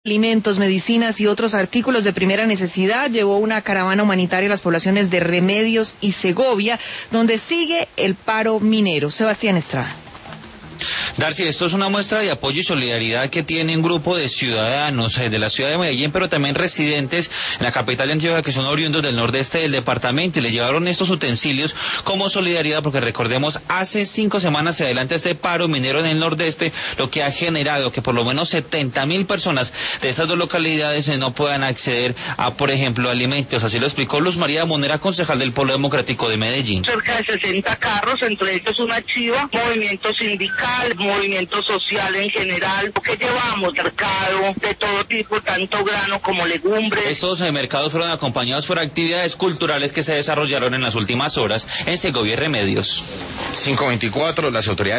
Alimentos, medicinas y otros artículos de primera necesidad llevó una caravana humanitaria a las poblaciones de Remedios y Segovia, donde sigue el paro minero. Sebastián Estrada. Darcy, esto es una muestra de apoyo y solidaridad que tiene un grupo de ciudadanos de la ciudad de Medellín, pero también residentes en la capital de Antioquia, que son oriundos del nordeste del departamento, y le llevaron estos utensilios como solidaridad, porque recordemos, hace 5 semanas se adelanta este paro minero en el nordeste, lo que ha generado que por lo menos 70.000 personas de estas dos localidades no puedan acceder a, por ejemplo, alimentos. Así lo explicó Luz María Monera, concejal del Polo Democrático de Medellín. Cerca de 60 carros, entre ellos una chiva, movimiento sindical, movimiento social en general, porque llevamos mercado de todo tipo, tanto grano como legumbres. Estos mercados fueron acompañados por actividades culturales que se desarrollaron en las últimas horas en Segovia y Remedios. 5:24, las autoridades